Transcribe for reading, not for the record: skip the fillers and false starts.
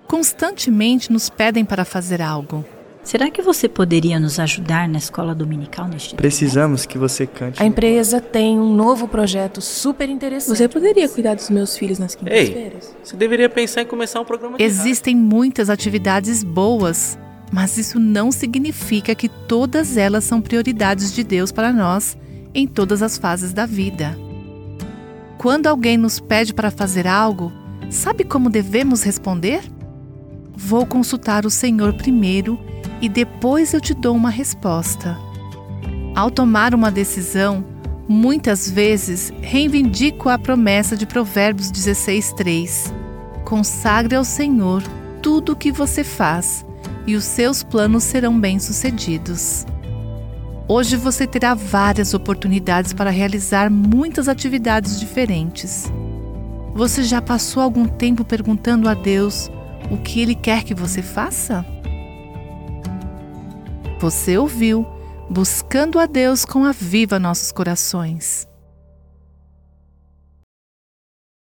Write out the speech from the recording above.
constantemente nos pedem para fazer algo. Será que você poderia nos ajudar na escola dominical neste dia? Precisamos que você cante. A empresa tem um novo projeto super interessante. Você poderia cuidar dos meus filhos nas quintas-feiras? Ei, você deveria pensar em começar um programa de Existem muitas atividades boas, mas isso não significa que todas elas são prioridades de Deus para nós em todas as fases da vida. Quando alguém nos pede para fazer algo, sabe como devemos responder? Vou consultar o Senhor primeiro e depois eu te dou uma resposta. Ao tomar uma decisão, muitas vezes reivindico a promessa de Provérbios 16:3. Consagre ao Senhor tudo o que você faz, e os seus planos serão bem-sucedidos. Hoje você terá várias oportunidades para realizar muitas atividades diferentes. Você já passou algum tempo perguntando a Deus o que Ele quer que você faça? Você ouviu Buscando a Deus com Aviva Nossos Corações.